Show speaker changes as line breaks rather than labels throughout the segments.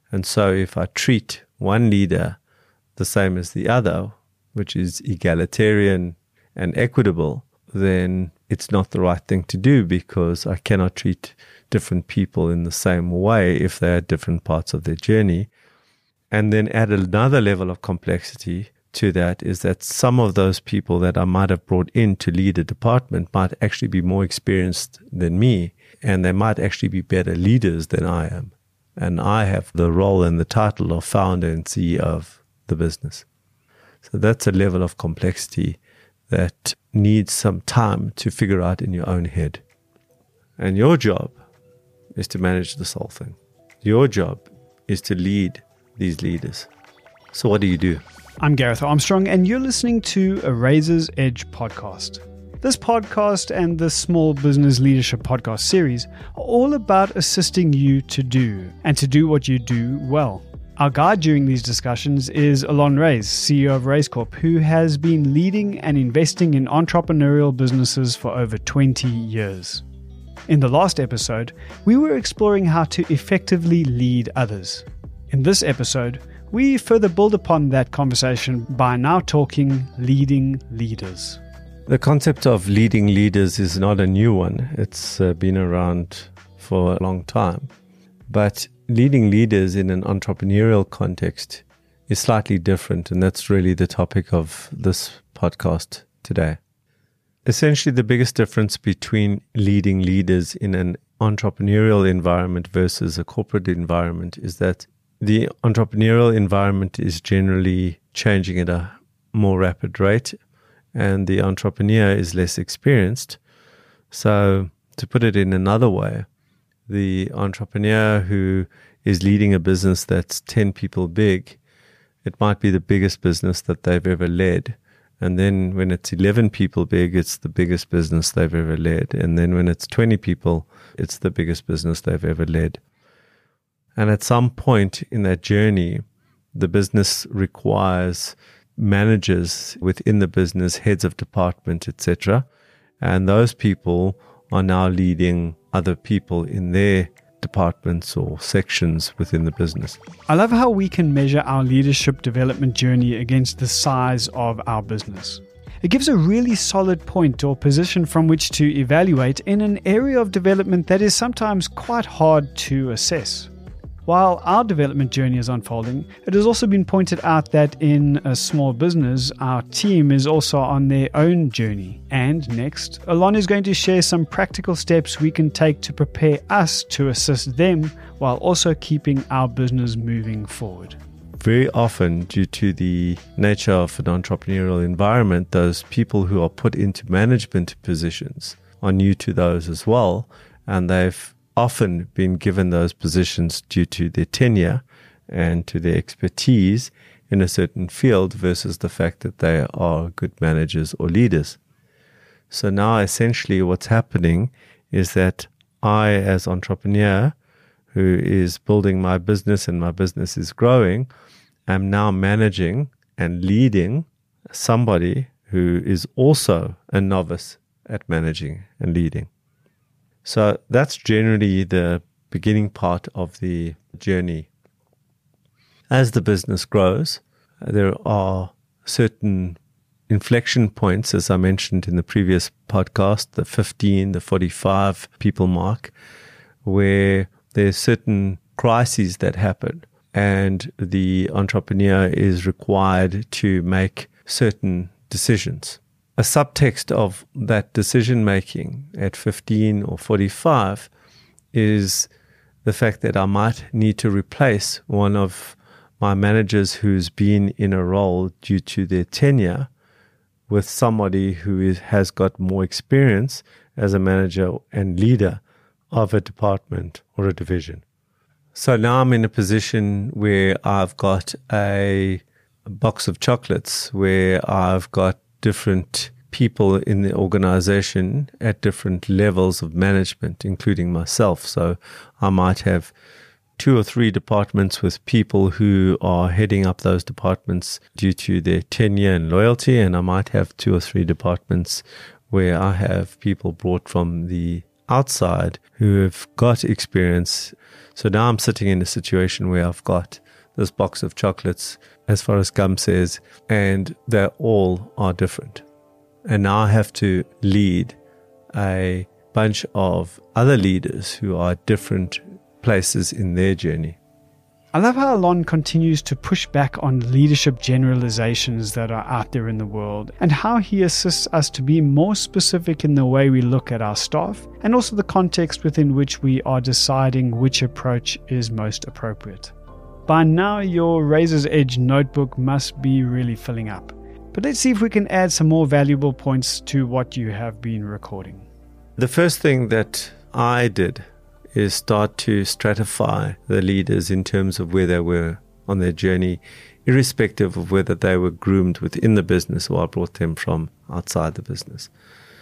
And so if I treat one leader the same as the other, which is egalitarian and equitable, then it's not the right thing to do, because I cannot treat different people in the same way if they're at different parts of their journey. And then add another level of complexity to that is that some of those people that I might have brought in to lead a department might actually be more experienced than me, and they might actually be better leaders than I am. And I have the role and the title of founder and CEO of the business. So that's a level of complexity that needs some time to figure out in your own head. And your job is to manage this whole thing. Your job is to lead these leaders. So what do you do?
I'm Gareth Armstrong, and you're listening to a Razor's Edge podcast. This podcast and the Small Business Leadership podcast series are all about assisting you to do what you do well. Our guide during these discussions is Alon Reyes, CEO of Reyes Corp, who has been leading and investing in entrepreneurial businesses for over 20 years. In the last episode, we were exploring how to effectively lead others. In this episode, we further build upon that conversation by now talking leading leaders.
The concept of leading leaders is not a new one. It's been around for a long time. But leading leaders in an entrepreneurial context is slightly different, and that's really the topic of this podcast today. Essentially, the biggest difference between leading leaders in an entrepreneurial environment versus a corporate environment is that the entrepreneurial environment is generally changing at a more rapid rate, and the entrepreneur is less experienced. So, to put it in another way, the entrepreneur who is leading a business that's 10 people big, it might be the biggest business that they've ever led. And then when it's 11 people big, it's the biggest business they've ever led. And then when it's 20 people, it's the biggest business they've ever led. And at some point in that journey, the business requires managers within the business, heads of department, etc. And those people are now leading other people in their departments or sections within the business.
I love how we can measure our leadership development journey against the size of our business. It gives a really solid point or position from which to evaluate in an area of development that is sometimes quite hard to assess. While our development journey is unfolding, it has also been pointed out that in a small business, our team is also on their own journey. And next, Alon is going to share some practical steps we can take to prepare us to assist them while also keeping our business moving forward.
Very often, due to the nature of an entrepreneurial environment, those people who are put into management positions are new to those as well, and they've often been given those positions due to their tenure and to their expertise in a certain field versus the fact that they are good managers or leaders. So now essentially what's happening is that I, as entrepreneur who is building my business and my business is growing, am now managing and leading somebody who is also a novice at managing and leading. So that's generally the beginning part of the journey. As the business grows, there are certain inflection points, as I mentioned in the previous podcast, the 15, the 45 people mark, where there's certain crises that happen and the entrepreneur is required to make certain decisions. A subtext of that decision-making at 15 or 45 is the fact that I might need to replace one of my managers who's been in a role due to their tenure with somebody who has got more experience as a manager and leader of a department or a division. So now I'm in a position where I've got a box of chocolates where I've got different people in the organization at different levels of management, including myself. So I might have 2 or 3 departments with people who are heading up those departments due to their tenure and loyalty, and I might have 2 or 3 departments where I have people brought from the outside who have got experience. So now I'm sitting in a situation where I've got this box of chocolates, as far as gum says, and they all are different. And now I have to lead a bunch of other leaders who are at different places in their journey.
I love how Alon continues to push back on leadership generalizations that are out there in the world, and how he assists us to be more specific in the way we look at our staff, and also the context within which we are deciding which approach is most appropriate. By now, your Razor's Edge notebook must be really filling up. But let's see if we can add some more valuable points to what you have been recording.
The first thing that I did is start to stratify the leaders in terms of where they were on their journey, irrespective of whether they were groomed within the business or I brought them from outside the business.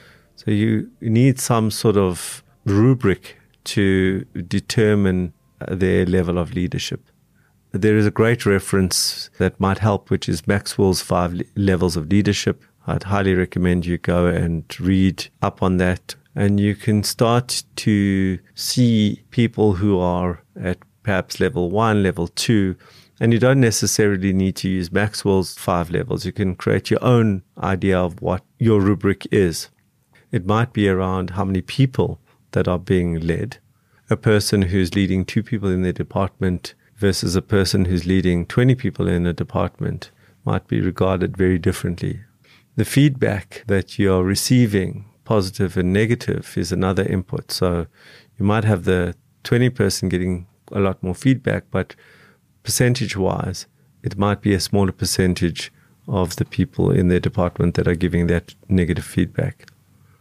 So you need some sort of rubric to determine their level of leadership. There is a great reference that might help, which is Maxwell's 5 levels of leadership. I'd highly recommend you go and read up on that. And you can start to see people who are at perhaps level 1, level 2, and you don't necessarily need to use Maxwell's 5 levels. You can create your own idea of what your rubric is. It might be around how many people that are being led. A person who's leading 2 people in their department versus a person who's leading 20 people in a department might be regarded very differently. The feedback that you're receiving, positive and negative, is another input. So you might have the 20 person getting a lot more feedback, but percentage-wise, it might be a smaller percentage of the people in their department that are giving that negative feedback.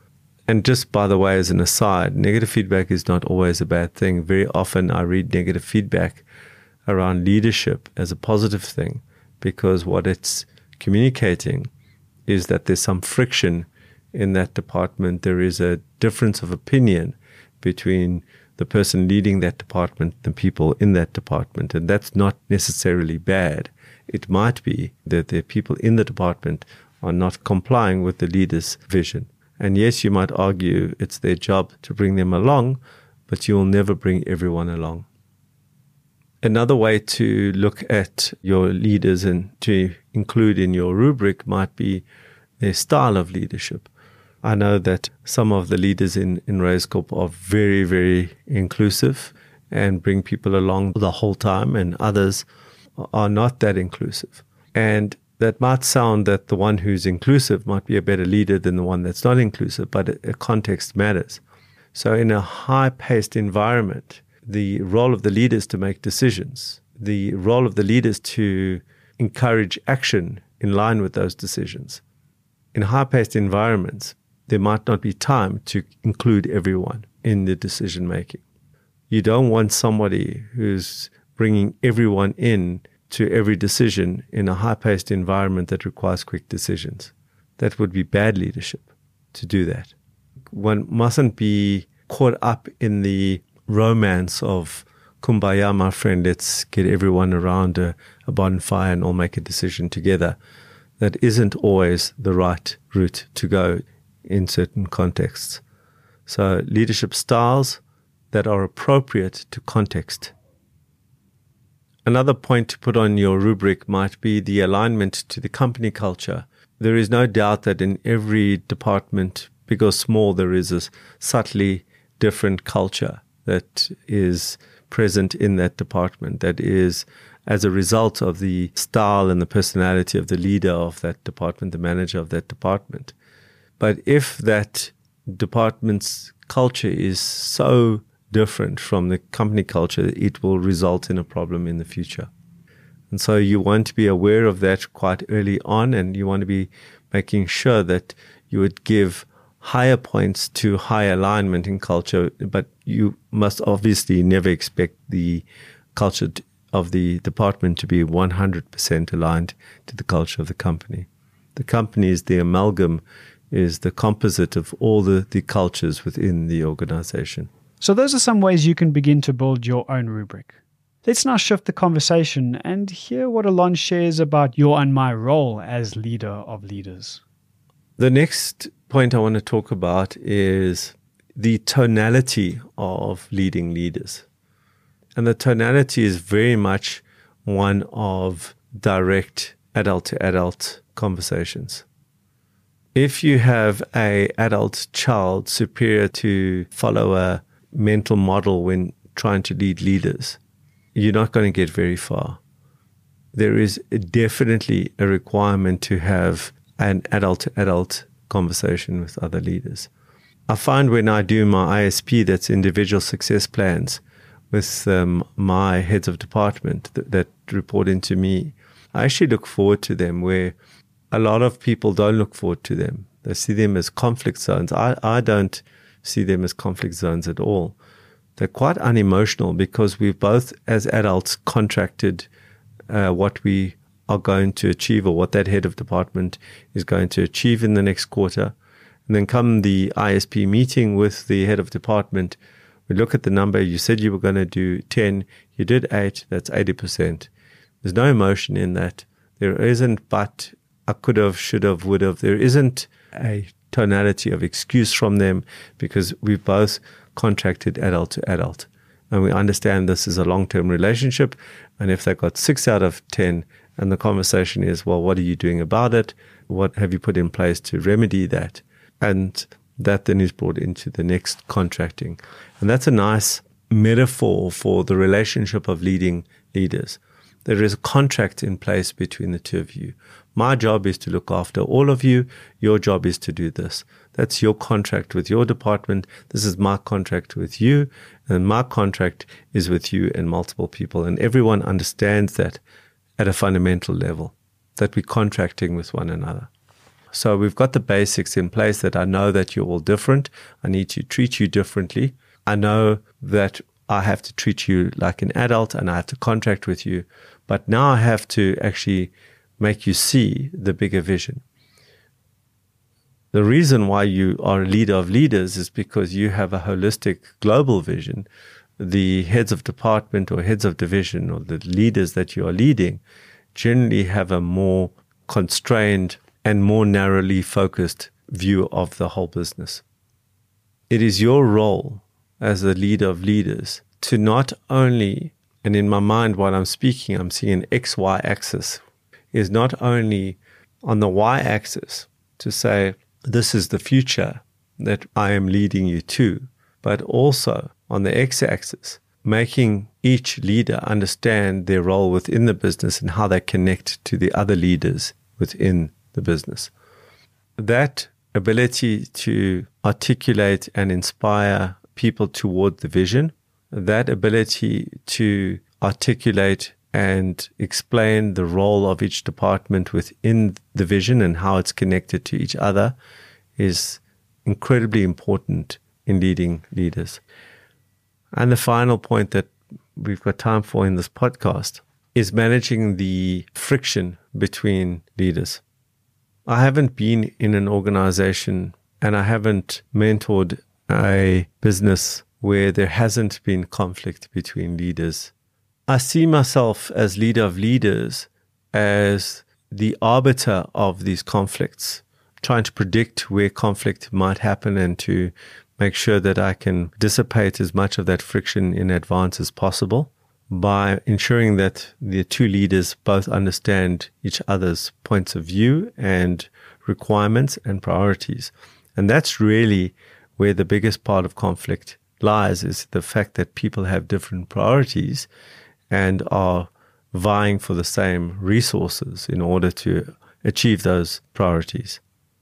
And just by the way, as an aside, negative feedback is not always a bad thing. Very often I read negative feedback around leadership as a positive thing, because what it's communicating is that there's some friction in that department. There is a difference of opinion between the person leading that department and people in that department. And that's not necessarily bad. It might be that the people in the department are not complying with the leader's vision. And yes, you might argue it's their job to bring them along, but you'll never bring everyone along. Another way to look at your leaders and to include in your rubric might be their style of leadership. I know that some of the leaders in RaiseCorp are very, very inclusive and bring people along the whole time, and others are not that inclusive. And that might sound that the one who's inclusive might be a better leader than the one that's not inclusive, but a context matters. So in a high-paced environment, the role of the leader is to make decisions. The role of the leader is to encourage action in line with those decisions. In high-paced environments, there might not be time to include everyone in the decision-making. You don't want somebody who's bringing everyone in to every decision in a high-paced environment that requires quick decisions. That would be bad leadership to do that. One mustn't be caught up in the romance of kumbaya, my friend, let's get everyone around a bonfire and all make a decision together. That isn't always the right route to go in certain contexts. So leadership styles that are appropriate to context. Another point to put on your rubric might be the alignment to the company culture. There is no doubt that in every department, big or small, there is a subtly different culture that is present in that department, that is as a result of the style and the personality of the leader of that department, the manager of that department. But if that department's culture is so different from the company culture, it will result in a problem in the future. And so you want to be aware of that quite early on, and you want to be making sure that you would give higher points to high alignment in culture, but you must obviously never expect the culture of the department to be 100% aligned to the culture of the company. The company is the amalgam, is the composite of all the cultures within the organization.
So those are some ways you can begin to build your own rubric. Let's now shift the conversation and hear what Alon shares about your and my role as leader of leaders.
The next point I want to talk about is the tonality of leading leaders. And the tonality is very much one of direct adult-to-adult conversations. If you have an adult child superior to follow a mental model when trying to lead leaders, you're not going to get very far. There is definitely a requirement to have an adult-to-adult conversation with other leaders. I find when I do my ISP, that's individual success plans, with my heads of department that report into me, I actually look forward to them, where a lot of people don't look forward to them. They see them as conflict zones. I don't see them as conflict zones at all. They're quite unemotional because we've both, as adults, contracted what we are going to achieve, or what that head of department is going to achieve in the next quarter. And then come the ISP meeting with the head of department, we look at the number. You said you were going to do 10, you did 8, that's 80%. There's no emotion in that. There isn't but I could have, should have, would have. There isn't a tonality of excuse from them, because we've both contracted adult to adult. And we understand this is a long-term relationship. And if they got 6 out of 10, and the conversation is, well, what are you doing about it? What have you put in place to remedy that? And that then is brought into the next contracting. And that's a nice metaphor for the relationship of leading leaders. There is a contract in place between the two of you. My job is to look after all of you. Your job is to do this. That's your contract with your department. This is my contract with you. And my contract is with you and multiple people. And everyone understands that at a fundamental level, that we're contracting with one another. So we've got the basics in place, that I know that you're all different. I need to treat you differently. I know that I have to treat you like an adult and I have to contract with you. But now I have to actually make you see the bigger vision. The reason why you are a leader of leaders is because you have a holistic global vision. The heads of department or heads of division or the leaders that you are leading generally have a more constrained and more narrowly focused view of the whole business. It is your role as a leader of leaders to not only, and in my mind while I'm speaking, I'm seeing an XY axis, is not only on the Y axis to say, this is the future that I am leading you to, but also on the X axis, making each leader understand their role within the business and how they connect to the other leaders within the business. That ability to articulate and inspire people toward the vision, that ability to articulate and explain the role of each department within the vision and how it's connected to each other, is incredibly important in leading leaders. And the final point that we've got time for in this podcast is managing the friction between leaders. I haven't been in an organization and I haven't mentored a business where there hasn't been conflict between leaders. I see myself as leader of leaders as the arbiter of these conflicts, trying to predict where conflict might happen and to make sure that I can dissipate as much of that friction in advance as possible by ensuring that the two leaders both understand each other's points of view and requirements and priorities. And that's really where the biggest part of conflict lies, is the fact that people have different priorities and are vying for the same resources in order to achieve those priorities.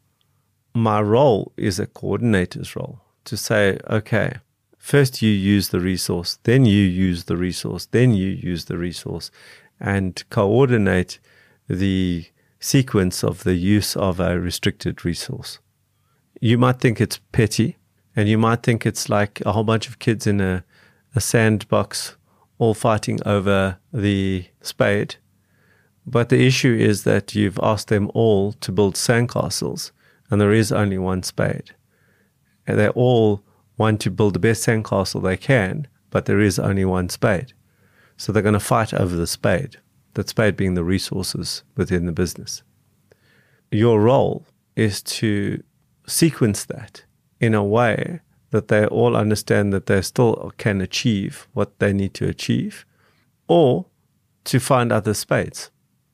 My role is a coordinator's role, to say, okay, first you use the resource, then you use the resource, then you use the resource, and coordinate the sequence of the use of a restricted resource. You might think it's petty, and you might think it's like a whole bunch of kids in a sandbox all fighting over the spade. But the issue is that you've asked them all to build sandcastles, and there is only one spade. And they all want to build the best sandcastle they can, but there is only one spade. So they're going to fight over the spade, that spade being the resources within the business. Your role is to sequence that in a way that they all understand that they still can achieve what they need to achieve, or to find other spades,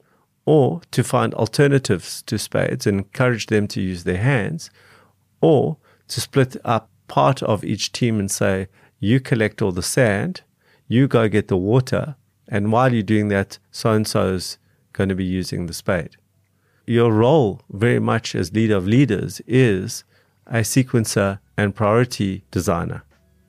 or to find alternatives to spades and encourage them to use their hands, or to split up part of each team and say, you collect all the sand, you go get the water, and while you're doing that, so-and-so's going to be using the spade. Your role very much as leader of leaders is a sequencer and priority designer.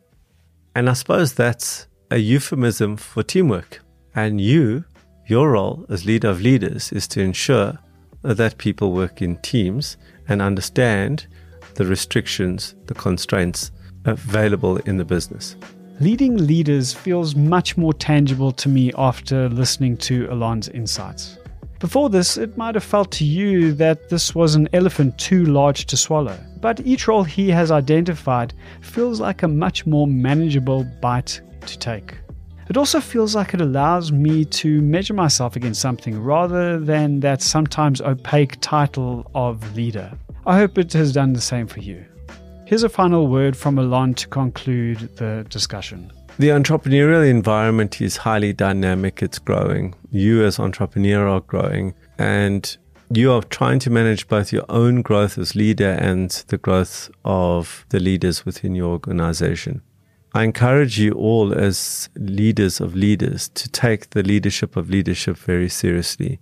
And I suppose that's a euphemism for teamwork. And your role as leader of leaders is to ensure that people work in teams and understand the restrictions, the constraints available in the business.
Leading leaders feels much more tangible to me after listening to Alon's insights. Before this, it might have felt to you that this was an elephant too large to swallow, but each role he has identified feels like a much more manageable bite to take. It also feels like it allows me to measure myself against something rather than that sometimes opaque title of leader. I hope it has done the same for you. Here's a final word from Alon to conclude the discussion.
The entrepreneurial environment is highly dynamic. It's growing. You as entrepreneur are growing, and you are trying to manage both your own growth as leader and the growth of the leaders within your organization. I encourage you all as leaders of leaders to take the leadership of leadership very seriously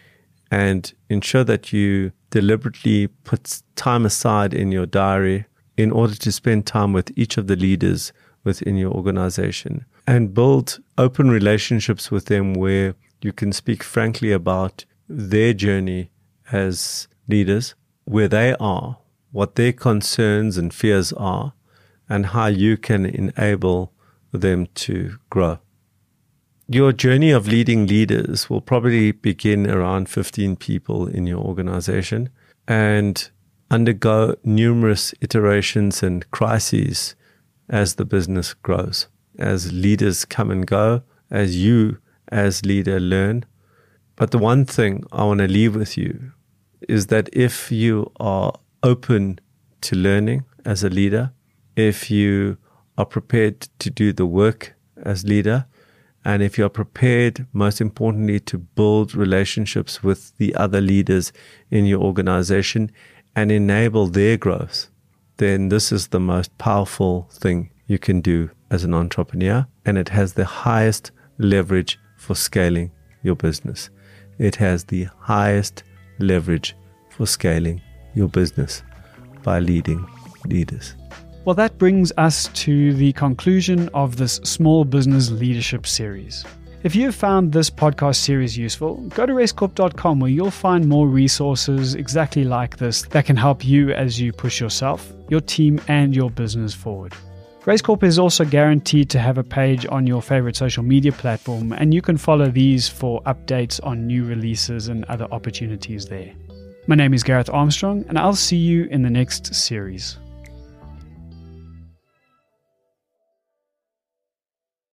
and ensure that you deliberately put time aside in your diary in order to spend time with each of the leaders within your organization and build open relationships with them where you can speak frankly about their journey as leaders, where they are, what their concerns and fears are, and how you can enable them to grow. Your journey of leading leaders will probably begin around 15 people in your organization and undergo numerous iterations and crises as the business grows, as leaders come and go, as you as leader learn. But the one thing I want to leave with you is that if you are open to learning as a leader, if you are prepared to do the work as leader, and if you are prepared, most importantly, to build relationships with the other leaders in your organization and enable their growth, then this is the most powerful thing you can do as an entrepreneur, and it has the highest leverage for scaling your business. It has the highest leverage for scaling your business by leading leaders.
Well, that brings us to the conclusion of this Small Business Leadership series. If you have found this podcast series useful, go to racecorp.com where you'll find more resources exactly like this that can help you as you push yourself, your team, and your business forward. RaceCorp is also guaranteed to have a page on your favorite social media platform, and you can follow these for updates on new releases and other opportunities there. My name is Gareth Armstrong, and I'll see you in the next series.